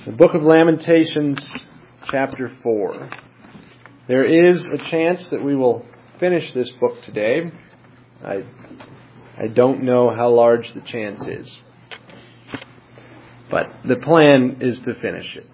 The book of Lamentations, chapter 4. There is a chance that we will finish this book today. I don't know how large the chance is, but the plan is to finish it.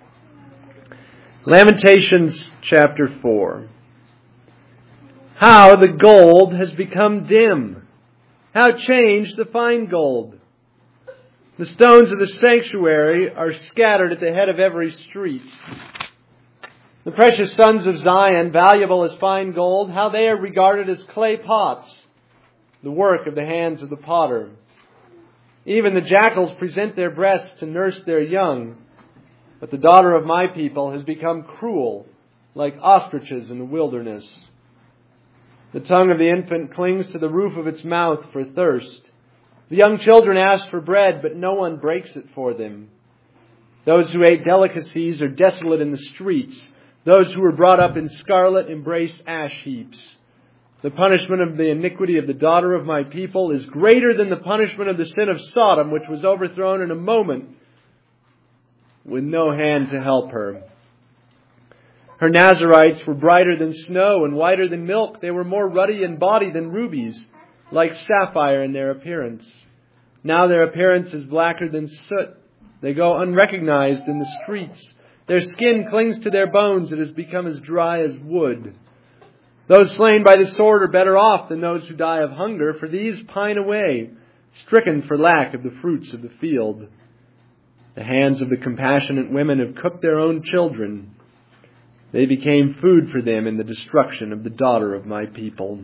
Lamentations, chapter 4. How the gold has become dim! How changed the fine gold! The stones of the sanctuary are scattered at the head of every street. The precious sons of Zion, valuable as fine gold, how they are regarded as clay pots, the work of the hands of the potter. Even the jackals present their breasts to nurse their young, but the daughter of my people has become cruel, like ostriches in the wilderness. The tongue of the infant clings to the roof of its mouth for thirst. The young children ask for bread, but no one breaks it for them. Those who ate delicacies are desolate in the streets. Those who were brought up in scarlet embrace ash heaps. The punishment of the iniquity of the daughter of my people is greater than the punishment of the sin of Sodom, which was overthrown in a moment with no hand to help her. Her Nazarites were brighter than snow and whiter than milk. They were more ruddy in body than rubies, like sapphire in their appearance. Now their appearance is blacker than soot. They go unrecognized in the streets. Their skin clings to their bones. It has become as dry as wood. Those slain by the sword are better off than those who die of hunger, for these pine away, stricken for lack of the fruits of the field. The hands of the compassionate women have cooked their own children. They became food for them in the destruction of the daughter of my people.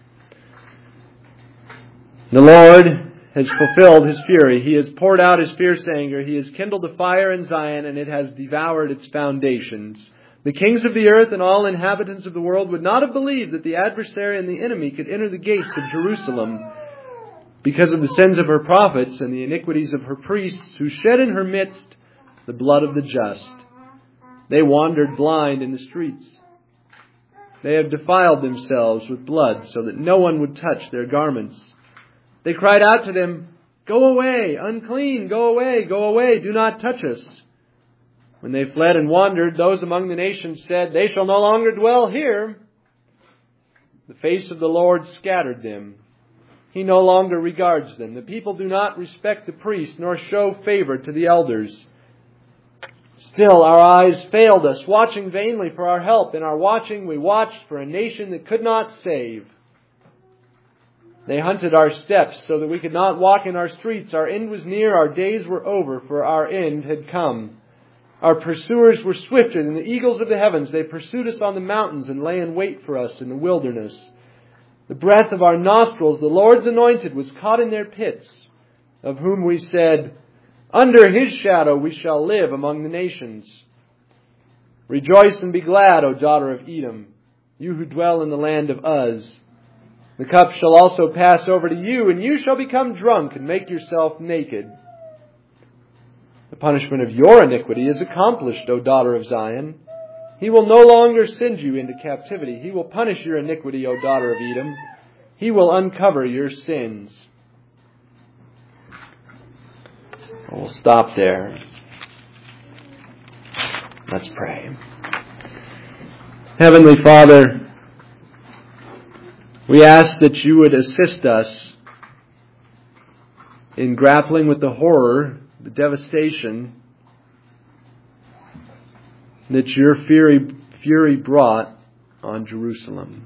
The Lord has fulfilled His fury. He has poured out His fierce anger. He has kindled a fire in Zion, and it has devoured its foundations. The kings of the earth and all inhabitants of the world would not have believed that the adversary and the enemy could enter the gates of Jerusalem because of the sins of her prophets and the iniquities of her priests, who shed in her midst the blood of the just. They wandered blind in the streets. They have defiled themselves with blood so that no one would touch their garments. They cried out to them, "Go away, unclean, go away, do not touch us." When they fled and wandered, those among the nations said, "They shall no longer dwell here." The face of the Lord scattered them. He no longer regards them. The people do not respect the priest, nor show favor to the elders. Still our eyes failed us, watching vainly for our help. In our watching we watched for a nation that could not save. They hunted our steps so that we could not walk in our streets. Our end was near, our days were over, for our end had come. Our pursuers were swifter than the eagles of the heavens. They pursued us on the mountains and lay in wait for us in the wilderness. The breath of our nostrils, the Lord's anointed, was caught in their pits, of whom we said, "Under His shadow we shall live among the nations." Rejoice and be glad, O daughter of Edom, you who dwell in the land of Uz. The cup shall also pass over to you, and you shall become drunk and make yourself naked. The punishment of your iniquity is accomplished, O daughter of Zion. He will no longer send you into captivity. He will punish your iniquity, O daughter of Edom. He will uncover your sins. We'll stop there. Let's pray. Heavenly Father, we ask that you would assist us in grappling with the horror, the devastation that your fury brought on Jerusalem.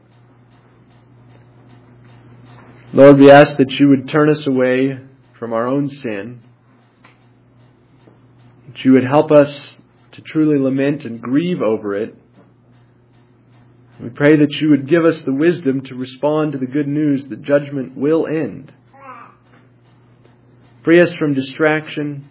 Lord, we ask that you would turn us away from our own sin, that you would help us to truly lament and grieve over it. We pray that you would give us the wisdom to respond to the good news that judgment will end. Free us from distraction.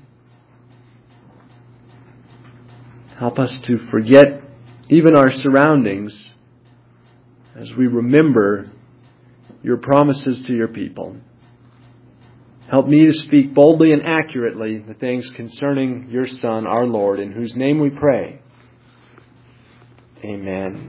Help us to forget even our surroundings as we remember your promises to your people. Help me to speak boldly and accurately the things concerning your Son, our Lord, in whose name we pray. Amen.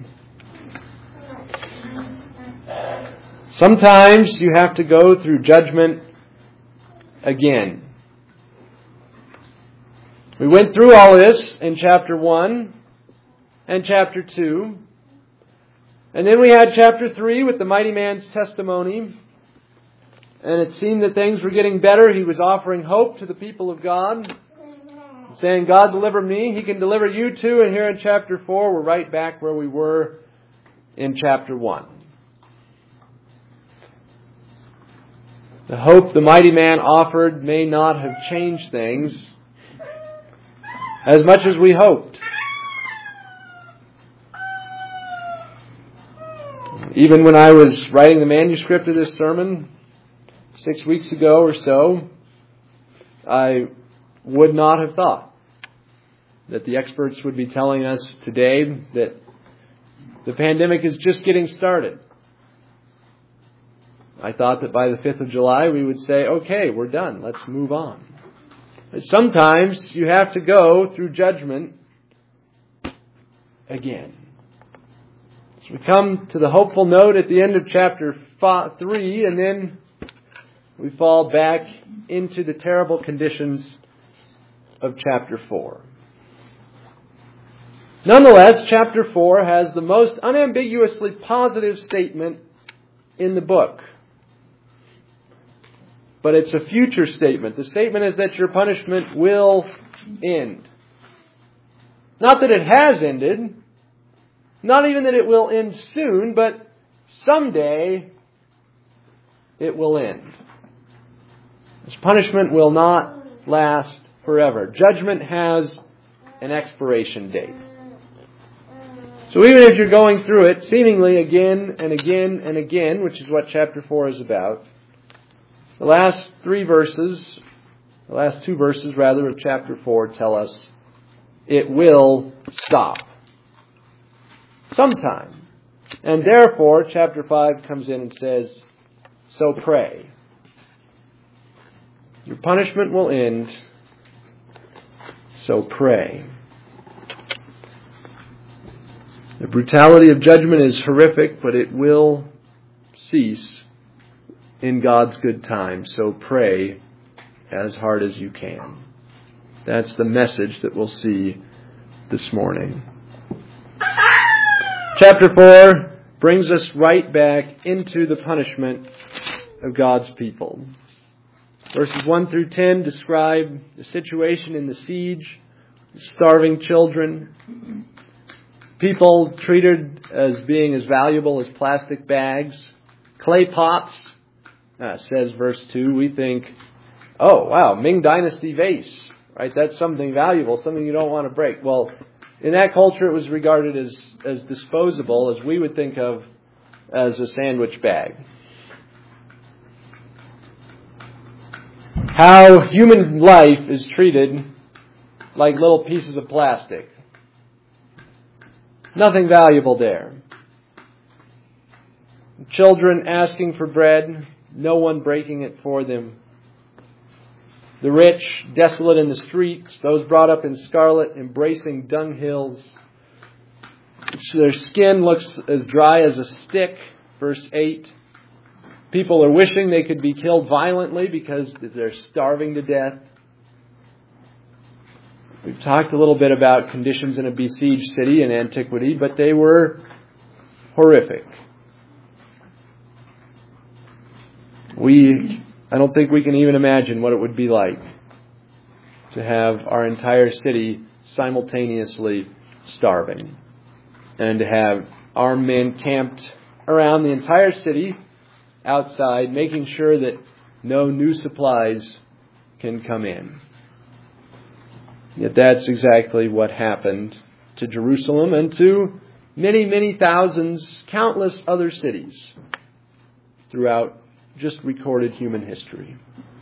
Sometimes you have to go through judgment again. We went through all this in chapter 1 and chapter 2. And then we had chapter 3 with the mighty man's testimony. And it seemed that things were getting better. He was offering hope to the people of God, saying, God deliver me, He can deliver you too. And here in chapter 4, we're right back where we were in chapter 1. The hope the mighty man offered may not have changed things as much as we hoped. Even when I was writing the manuscript of this sermon 6 weeks ago or so, I would not have thought that the experts would be telling us today that the pandemic is just getting started. I thought that by the 5th of July we would say, okay, we're done, let's move on. But sometimes you have to go through judgment again. So we come to the hopeful note at the end of chapter 3, and then we fall back into the terrible conditions of chapter 4. Nonetheless, chapter 4 has the most unambiguously positive statement in the book. But it's a future statement. The statement is that your punishment will end. Not that it has ended. Not even that it will end soon, but someday it will end. This punishment will not last forever. Judgment has an expiration date. So even if you're going through it seemingly again and again and again, which is what chapter 4 is about, the last two verses of chapter 4 tell us it will stop sometime. And therefore, chapter 5 comes in and says, so pray. Your punishment will end, so pray. The brutality of judgment is horrific, but it will cease in God's good time. So pray as hard as you can. That's the message that we'll see this morning. Chapter 4 brings us right back into the punishment of God's people. Verses 1 through 10 describe the situation in the siege, starving children, people treated as being as valuable as plastic bags, clay pots. Says verse 2, we think, oh wow, Ming Dynasty vase, right? That's something valuable, something you don't want to break. Well, in that culture it was regarded as disposable, as we would think of as a sandwich bag. How human life is treated like little pieces of plastic. Nothing valuable there. Children asking for bread, no one breaking it for them. The rich, desolate in the streets, those brought up in scarlet, embracing dunghills. Their skin looks as dry as a stick, verse 8. People are wishing they could be killed violently because they're starving to death. We've talked a little bit about conditions in a besieged city in antiquity, but they were horrific. I don't think we can even imagine what it would be like to have our entire city simultaneously starving and to have armed men camped around the entire city outside, making sure that no new supplies can come in. Yet that's exactly what happened to Jerusalem and to many, many thousands, countless other cities throughout just recorded human history.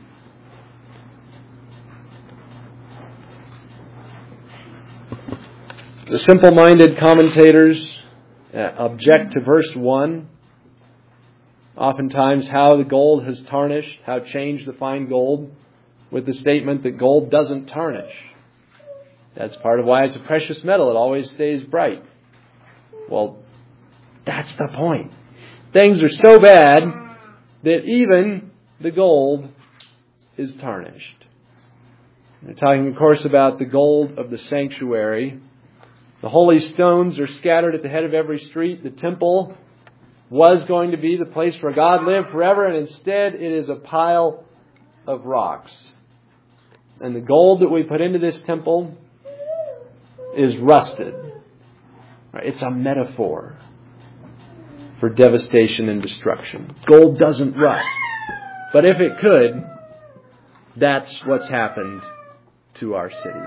The simple-minded commentators object to verse 1. Oftentimes how the gold has tarnished, how changed the fine gold, with the statement that gold doesn't tarnish. That's part of why it's a precious metal. It always stays bright. Well, that's the point. Things are so bad that even the gold is tarnished. They're talking, of course, about the gold of the sanctuary. The holy stones are scattered at the head of every street. The temple was going to be the place where God lived forever, and instead it is a pile of rocks. And the gold that we put into this temple is rusted. It's a metaphor for devastation and destruction. Gold doesn't rust. But if it could, that's what's happened to our city.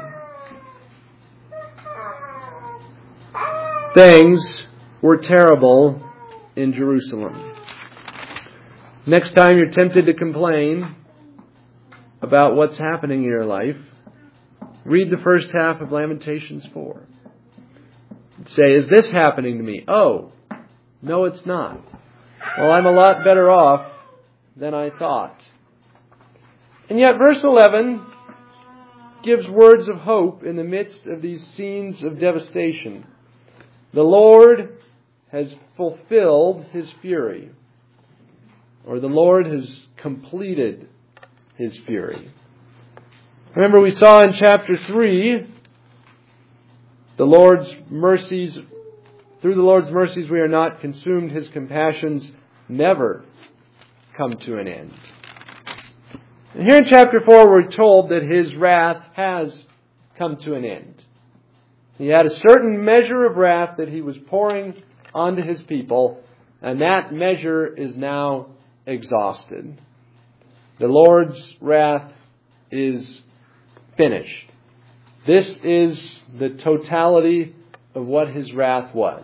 Things were terrible in Jerusalem. Next time you're tempted to complain about what's happening in your life, read the first half of Lamentations 4. Say, is this happening to me? Oh, no, it's not. Well, I'm a lot better off than I thought. And yet verse 11 gives words of hope in the midst of these scenes of devastation. The Lord has fulfilled His fury, or the Lord has completed His fury. Remember, we saw in chapter 3, the Lord's mercies, through the Lord's mercies we are not consumed. His compassions never come to an end. And here in chapter 4 we're told that His wrath has come to an end. He had a certain measure of wrath that He was pouring onto His people, and that measure is now exhausted. The Lord's wrath is finished. This is the totality of what His wrath was.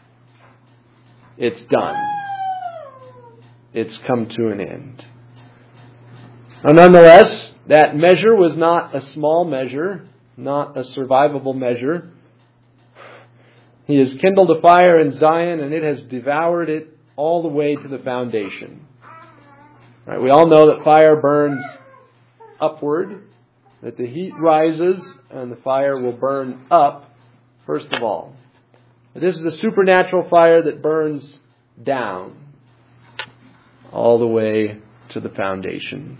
It's done. It's come to an end. Now, nonetheless, that measure was not a small measure, not a survivable measure. He has kindled a fire in Zion, and it has devoured it all the way to the foundation. Right, we all know that fire burns upward, that the heat rises and the fire will burn up, first of all. But this is a supernatural fire that burns down all the way to the foundation.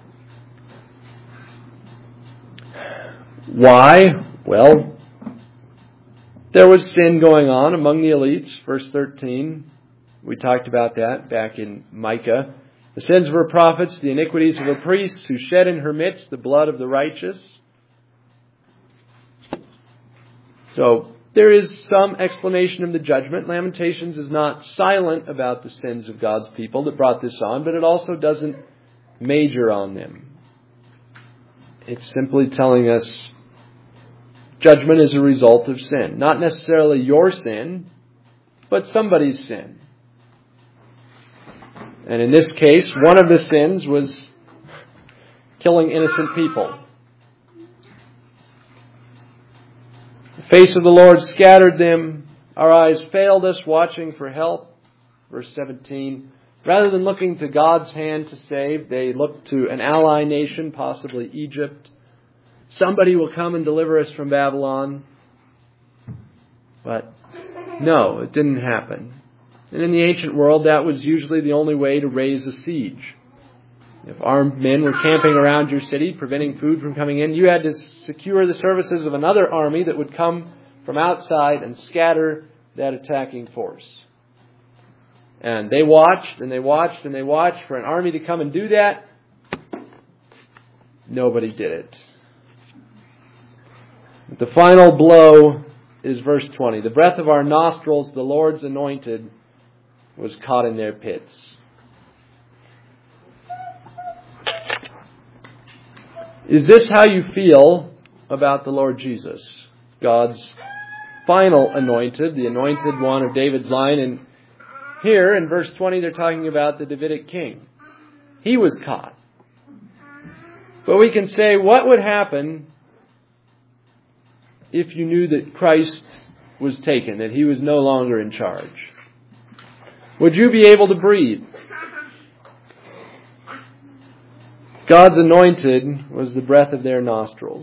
Why? Well, there was sin going on among the elites. Verse 13, we talked about that back in Micah. The sins of her prophets, the iniquities of her priests, who shed in her midst the blood of the righteous. So, there is some explanation of the judgment. Lamentations is not silent about the sins of God's people that brought this on, but it also doesn't major on them. It's simply telling us judgment is a result of sin. Not necessarily your sin, but somebody's sin. And in this case, one of the sins was killing innocent people. The face of the Lord scattered them. Our eyes failed us, watching for help. Verse 17. Rather than looking to God's hand to save, they looked to an ally nation, possibly Egypt. Somebody will come and deliver us from Babylon. But no, it didn't happen. And in the ancient world, that was usually the only way to raise a siege. If armed men were camping around your city, preventing food from coming in, you had to secure the services of another army that would come from outside and scatter that attacking force. And they watched and they watched and they watched for an army to come and do that. Nobody did it. The final blow is verse 20. The breath of our nostrils, the Lord's anointed, was caught in their pits. Is this how you feel about the Lord Jesus? God's final anointed, the anointed one of David's line. And here in verse 20 they're talking about the Davidic king. He was caught. But we can say, what would happen if you knew that Christ was taken, that He was no longer in charge? Would you be able to breathe? God's anointed was the breath of their nostrils,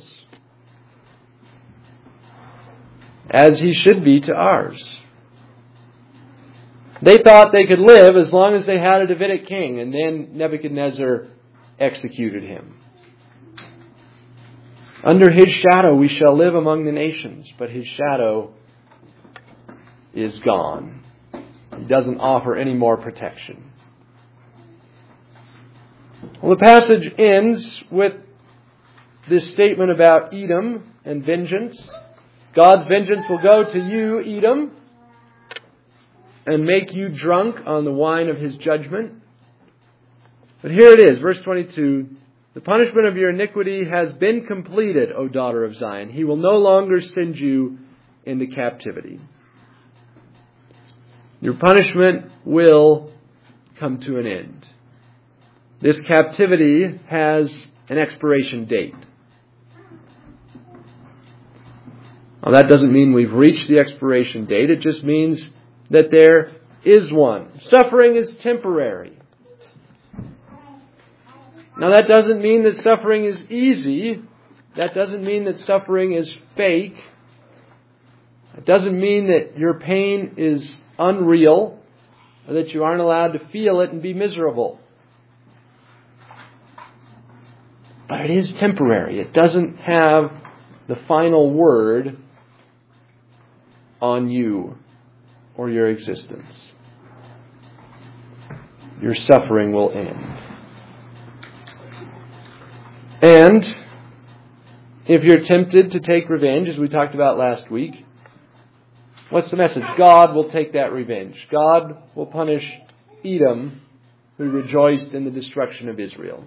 as He should be to ours. They thought they could live as long as they had a Davidic king, and then Nebuchadnezzar executed him. Under His shadow we shall live among the nations, but His shadow is gone. He doesn't offer any more protection. Well, the passage ends with this statement about Edom and vengeance. God's vengeance will go to you, Edom, and make you drunk on the wine of His judgment. But here it is, verse 22. The punishment of your iniquity has been completed, O daughter of Zion. He will no longer send you into captivity. Your punishment will come to an end. This captivity has an expiration date. Now, that doesn't mean we've reached the expiration date. It just means that there is one. Suffering is temporary. Now, that doesn't mean that suffering is easy. That doesn't mean that suffering is fake. It doesn't mean that your pain is unreal or that you aren't allowed to feel it and be miserable. But it is temporary. It doesn't have the final word on you or your existence. Your suffering will end. And if you're tempted to take revenge, as we talked about last week, what's the message? God will take that revenge. God will punish Edom, who rejoiced in the destruction of Israel.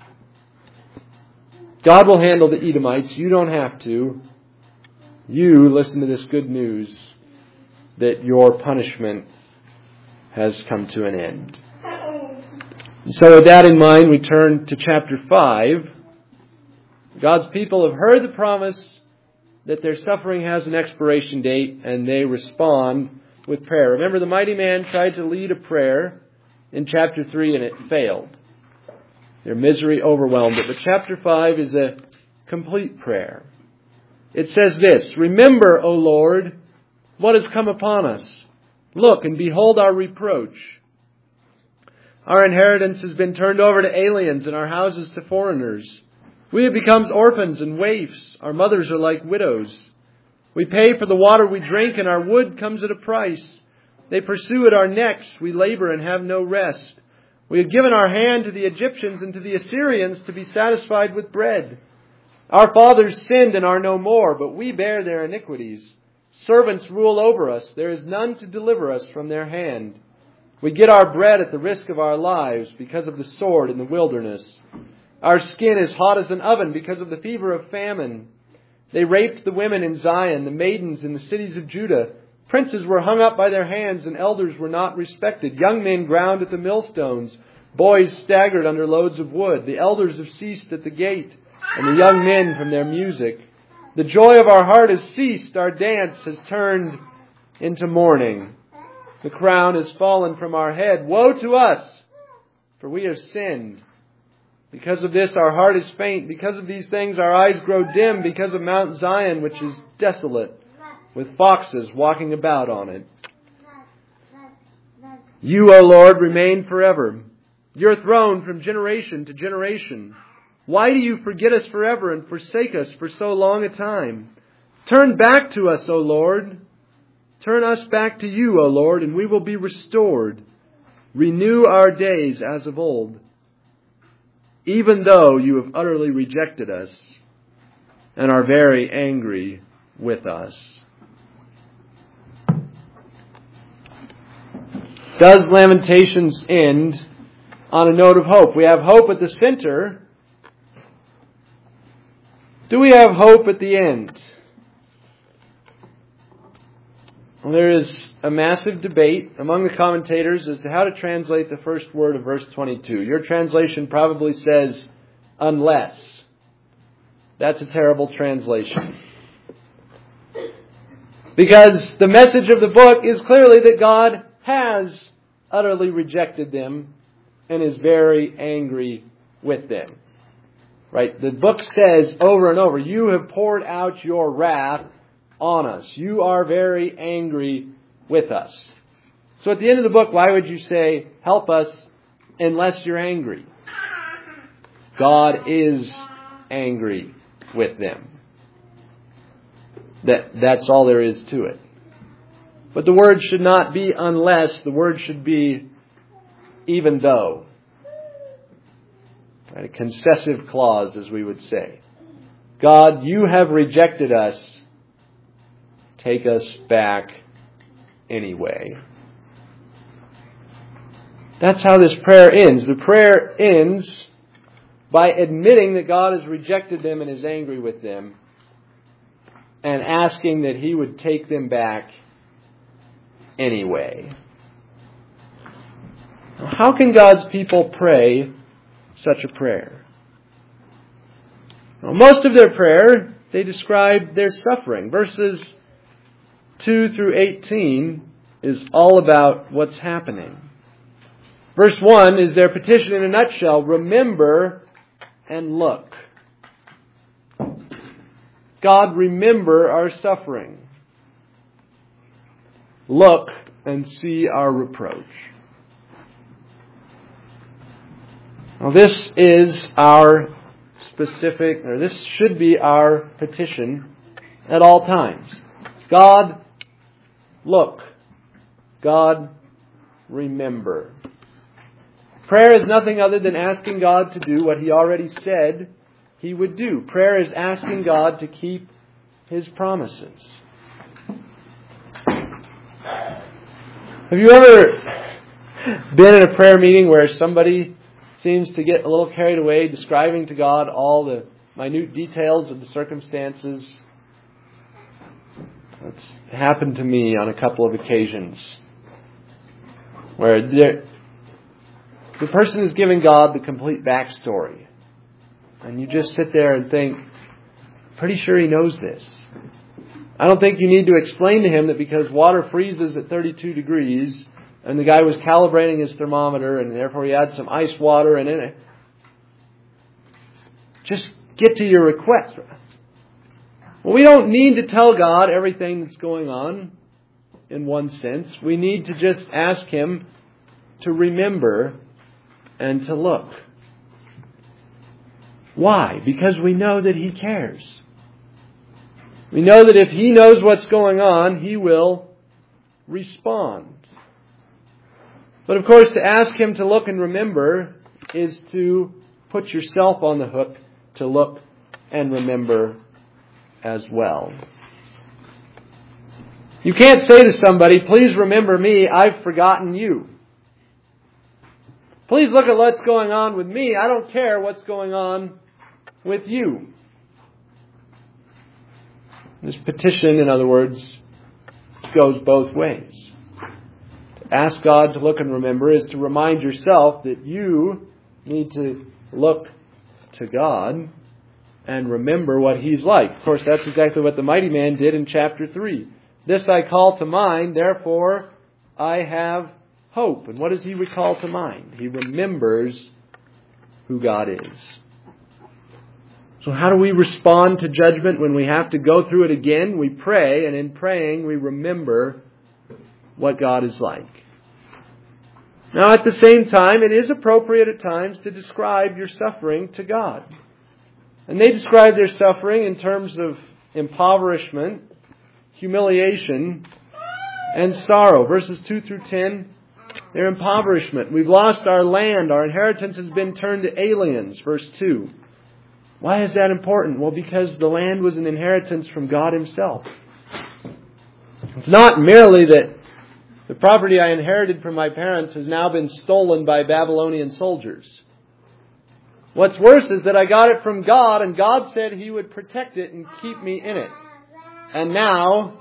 God will handle the Edomites. You don't have to. You listen to this good news that your punishment has come to an end. So with that in mind, we turn to chapter 5. God's people have heard the promise that their suffering has an expiration date, and they respond with prayer. Remember, the mighty man tried to lead a prayer in chapter 3, and it failed. Their misery overwhelmed it. But chapter 5 is a complete prayer. It says this, Remember, O Lord, what has come upon us. Look and behold our reproach. Our inheritance has been turned over to aliens and our houses to foreigners. We have become orphans and waifs. Our mothers are like widows. We pay for the water we drink, and our wood comes at a price. They pursue at our necks. We labor and have no rest. We have given our hand to the Egyptians and to the Assyrians to be satisfied with bread. Our fathers sinned and are no more, but we bear their iniquities. Servants rule over us. There is none to deliver us from their hand. We get our bread at the risk of our lives because of the sword in the wilderness. Our skin is hot as an oven because of the fever of famine. They raped the women in Zion, the maidens in the cities of Judah. Princes were hung up by their hands, and elders were not respected. Young men ground at the millstones. Boys staggered under loads of wood. The elders have ceased at the gate, and the young men from their music. The joy of our heart has ceased. Our dance has turned into mourning. The crown has fallen from our head. Woe to us, for we have sinned. Because of this, our heart is faint. Because of these things, our eyes grow dim. Because of Mount Zion, which is desolate, with foxes walking about on it. You, O Lord, remain forever. Your throne from generation to generation. Why do you forget us forever and forsake us for so long a time? Turn back to us, O Lord. Turn us back to you, O Lord, and we will be restored. Renew our days as of old. Even though you have utterly rejected us and are very angry with us. Does Lamentations end on a note of hope? We have hope at the center. Do we have hope at the end? Well, there is a massive debate among the commentators as to how to translate the first word of verse 22. Your translation probably says, unless. That's a terrible translation. Because the message of the book is clearly that God has utterly rejected them and is very angry with them. Right? The book says over and over, you have poured out your wrath on us. You are very angry with us. So at the end of the book, why would you say, help us unless you're angry? God is angry with them. That's all there is to it. But the word should not be unless. The word should be even though. Right? A concessive clause, as we would say. God, you have rejected us. Take us back anyway. That's how this prayer ends. The prayer ends by admitting that God has rejected them and is angry with them, and asking that He would take them back anyway. How can God's people pray such a prayer? Well, most of their prayer, they describe their suffering. Verses 2 through 18 is all about what's happening. Verse 1 is their petition in a nutshell. Remember and look. God, remember our suffering. Look and see our reproach. Now this is our specific, or this should be our petition at all times. God, look. God, remember. Prayer is nothing other than asking God to do what He already said He would do. Prayer is asking God to keep His promises. Have you ever been in a prayer meeting where somebody seems to get a little carried away describing to God all the minute details of the circumstances? It's happened to me on a couple of occasions where the person is giving God the complete backstory. And you just sit there and think, pretty sure He knows this. I don't think you need to explain to Him that because water freezes at 32 degrees and the guy was calibrating his thermometer and therefore he had some ice water and in it. Just get to your request. Well, we don't need to tell God everything that's going on in one sense. We need to just ask Him to remember and to look. Why? Because we know that He cares. We know that if He knows what's going on, He will respond. But of course, to ask Him to look and remember is to put yourself on the hook to look and remember as well. You can't say to somebody, please remember me, I've forgotten you. Please look at what's going on with me. I don't care what's going on with you. This petition, in other words, goes both ways. To ask God to look and remember is to remind yourself that you need to look to God and remember what He's like. Of course, that's exactly what the mighty man did in chapter 3. This I call to mind, therefore I have hope. And what does he recall to mind? He remembers who God is. So how do we respond to judgment when we have to go through it again? We pray, and in praying we remember what God is like. Now at the same time, it is appropriate at times to describe your suffering to God. And they describe their suffering in terms of impoverishment, humiliation, and sorrow. Verses 2 through 10, their impoverishment. We've lost our land. Our inheritance has been turned to aliens. Verse 2. Why is that important? Well, because the land was an inheritance from God Himself. It's not merely that the property I inherited from my parents has now been stolen by Babylonian soldiers. What's worse is that I got it from God, and God said He would protect it and keep me in it. And now,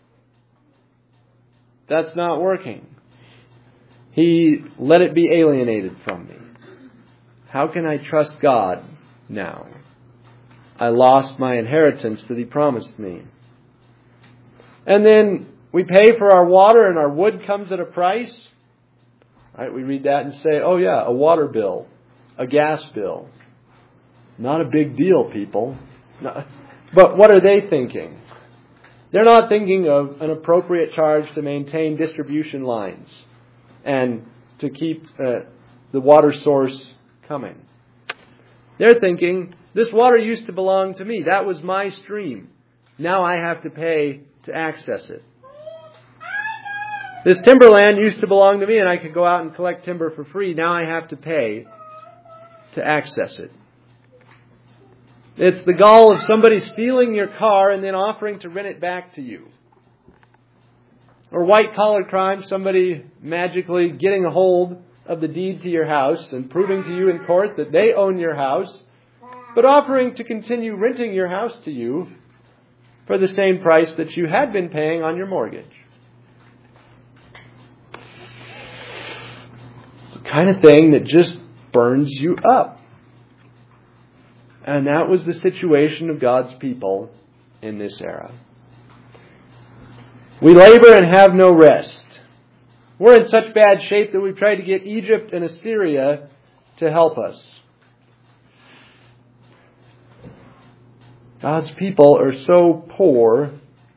that's not working. He let it be alienated from me. How can I trust God now? I lost my inheritance that He promised me. And then we pay for our water and our wood comes at a price. Right? We read that and say, oh yeah, a water bill, a gas bill. Not a big deal, people. No. But what are they thinking? They're not thinking of an appropriate charge to maintain distribution lines and to keep the water source coming. They're thinking, this water used to belong to me. That was my stream. Now I have to pay to access it. This timberland used to belong to me and I could go out and collect timber for free. Now I have to pay to access it. It's the gall of somebody stealing your car and then offering to rent it back to you. Or white-collar crime, somebody magically getting a hold of the deed to your house and proving to you in court that they own your house, but offering to continue renting your house to you for the same price that you had been paying on your mortgage. It's the kind of thing that just burns you up. And that was the situation of God's people in this era. We labor and have no rest. We're in such bad shape that we've tried to get Egypt and Assyria to help us. God's people are so poor,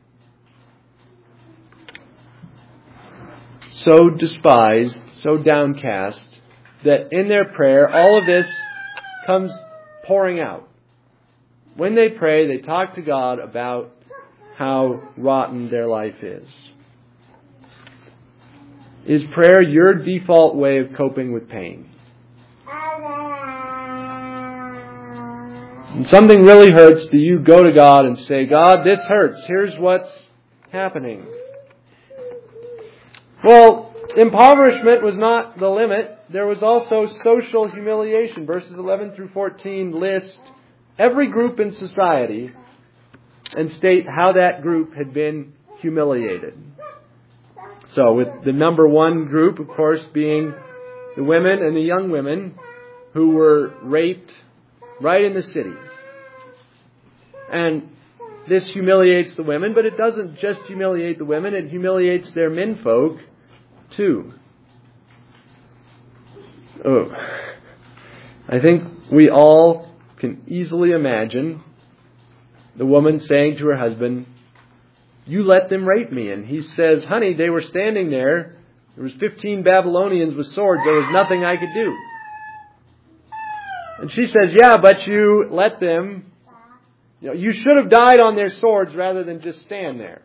so despised, so downcast, that in their prayer, all of this comes pouring out. When they pray, they talk to God about how rotten their life is. Is prayer your default way of coping with pain? When something really hurts, do you go to God and say, God, this hurts. Here's what's happening. Well, impoverishment was not the limit. There was also social humiliation. Verses 11 through 14 list every group in society and state how that group had been humiliated. So with the number one group, of course, being the women and the young women who were raped right in the city. And this humiliates the women, but it doesn't just humiliate the women, it humiliates their menfolk too. Oh, I think we all can easily imagine the woman saying to her husband, you let them rape me. And he says, honey, they were standing there. There was 15 Babylonians with swords. There was nothing I could do. And she says, yeah, but you let them. You should have died on their swords rather than just stand there.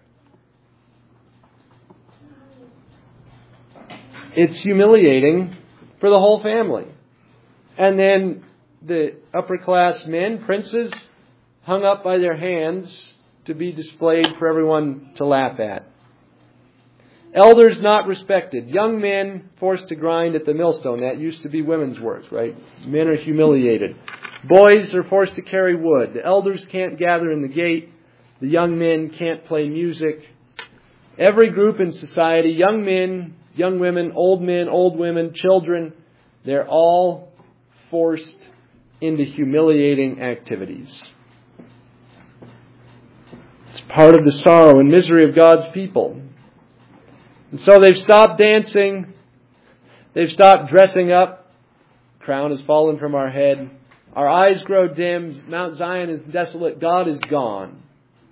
It's humiliating for the whole family. And then the upper class men, princes, hung up by their hands to be displayed for everyone to laugh at. Elders not respected. Young men forced to grind at the millstone. That used to be women's work, right? Men are humiliated. Boys are forced to carry wood. The elders can't gather in the gate. The young men can't play music. Every group in society, young men, young women, old men, old women, children, they're all forced into humiliating activities. It's part of the sorrow and misery of God's people. And so they've stopped dancing. They've stopped dressing up. Crown has fallen from our head. Our eyes grow dim. Mount Zion is desolate. God is gone.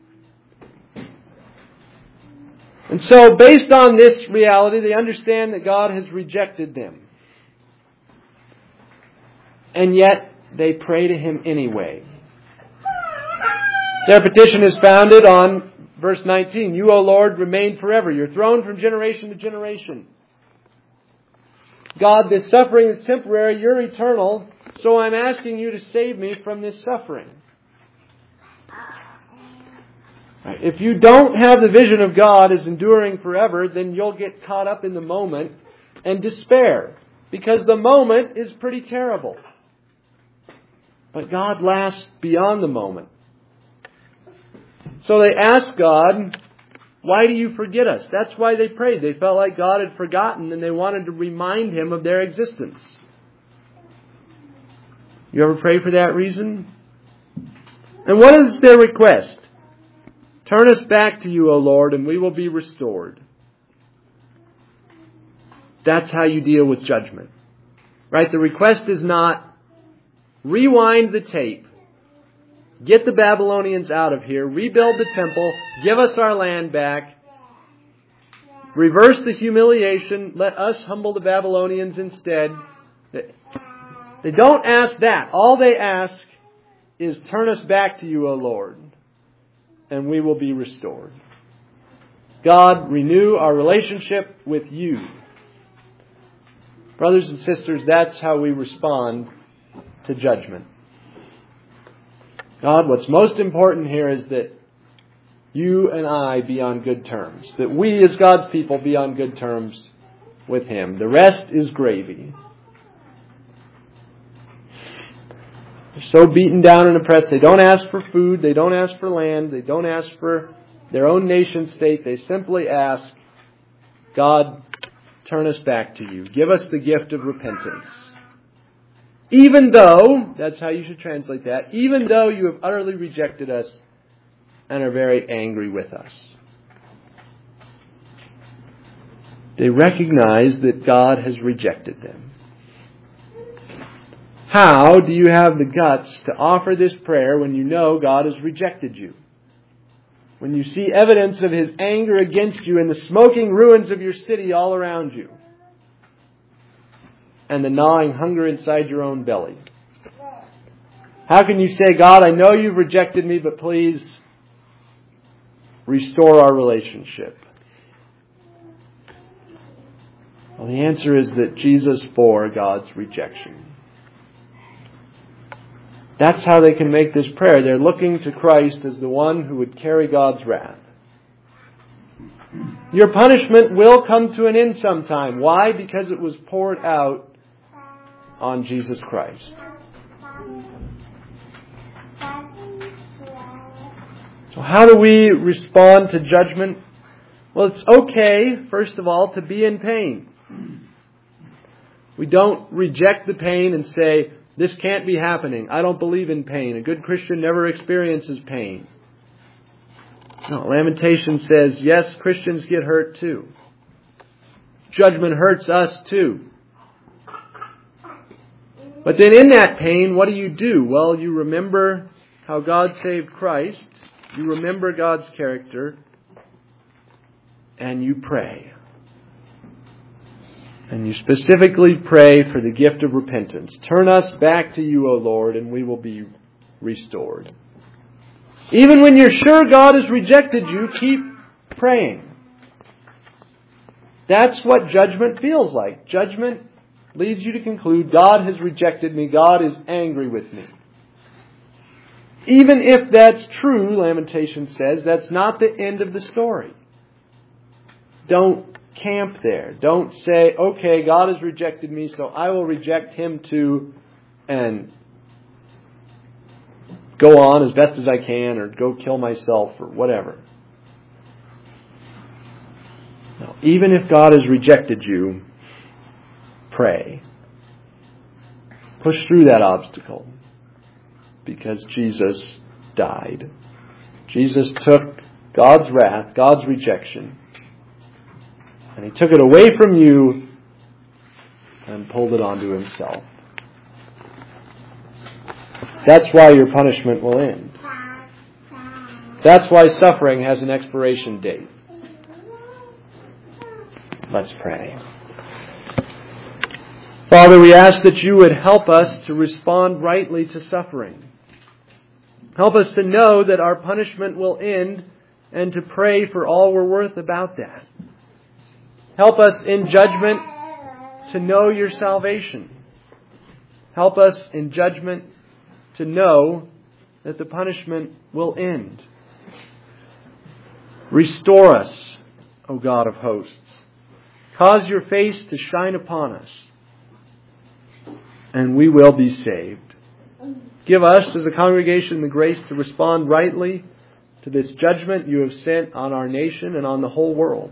And so based on this reality, they understand that God has rejected them. And yet they pray to Him anyway. Their petition is founded on verse 19. You, O Lord, remain forever. Your throne from generation to generation. God, this suffering is temporary. You're eternal. So I'm asking you to save me from this suffering. If you don't have the vision of God as enduring forever, then you'll get caught up in the moment and despair. Because the moment is pretty terrible. But God lasts beyond the moment. So they asked God, why do you forget us? That's why they prayed. They felt like God had forgotten and they wanted to remind Him of their existence. You ever pray for that reason? And what is their request? Turn us back to you, O Lord, and we will be restored. That's how you deal with judgment. Right? The request is not rewind the tape, get the Babylonians out of here, rebuild the temple, give us our land back, reverse the humiliation, let us humble the Babylonians instead. They don't ask that. All they ask is turn us back to you, O Lord. and we will be restored. God, renew our relationship with you. Brothers and sisters, that's how we respond to judgment. God, what's most important here is that you and I be on good terms. That we as God's people be on good terms with Him. The rest is gravy. They're so beaten down and oppressed. They don't ask for food. They don't ask for land. They don't ask for their own nation state. They simply ask, God, turn us back to you. Give us the gift of repentance. Even though, that's how you should translate that, even though you have utterly rejected us and are very angry with us. They recognize that God has rejected them. How do you have the guts to offer this prayer when you know God has rejected you? When you see evidence of His anger against you in the smoking ruins of your city all around you, and the gnawing hunger inside your own belly. How can you say, God, I know you've rejected me, but please restore our relationship? Well, the answer is that Jesus bore God's rejection. That's how they can make this prayer. They're looking to Christ as the one who would carry God's wrath. Your punishment will come to an end sometime. Why? Because it was poured out on Jesus Christ. So how do we respond to judgment? Well, it's okay, first of all, to be in pain. We don't reject the pain and say, this can't be happening. I don't believe in pain. A good Christian never experiences pain. No, Lamentation says, yes, Christians get hurt too. Judgment hurts us too. But then in that pain, what do? Well, you remember how God saved Christ. You remember God's character. And you pray. And you specifically pray for the gift of repentance. Turn us back to you, O Lord, and we will be restored. Even when you're sure God has rejected you, keep praying. That's what judgment feels like. Judgment leads you to conclude, God has rejected me. God is angry with me. Even if that's true, Lamentation says, that's not the end of the story. Don't camp there. Don't say, okay, God has rejected me, so I will reject Him too, and go on as best as I can, or go kill myself, or whatever. No, even if God has rejected you, pray. Push through that obstacle, because Jesus died. Jesus took God's wrath, God's rejection, and He took it away from you and pulled it onto Himself. That's why your punishment will end. That's why suffering has an expiration date. Let's pray. Father, we ask that you would help us to respond rightly to suffering. Help us to know that our punishment will end and to pray for all we're worth about that. Help us in judgment to know your salvation. Help us in judgment to know that the punishment will end. Restore us, O God of hosts. Cause your face to shine upon us, and we will be saved. Give us, as a congregation, the grace to respond rightly to this judgment you have sent on our nation and on the whole world.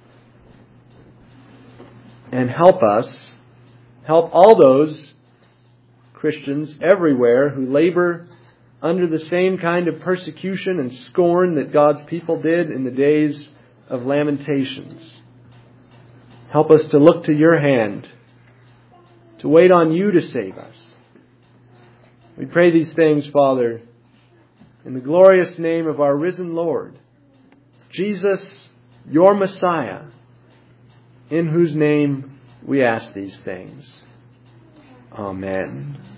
And help us, help all those Christians everywhere who labor under the same kind of persecution and scorn that God's people did in the days of Lamentations. Help us to look to your hand, to wait on you to save us. We pray these things, Father, in the glorious name of our risen Lord, Jesus, your Messiah, in whose name we ask these things. Amen.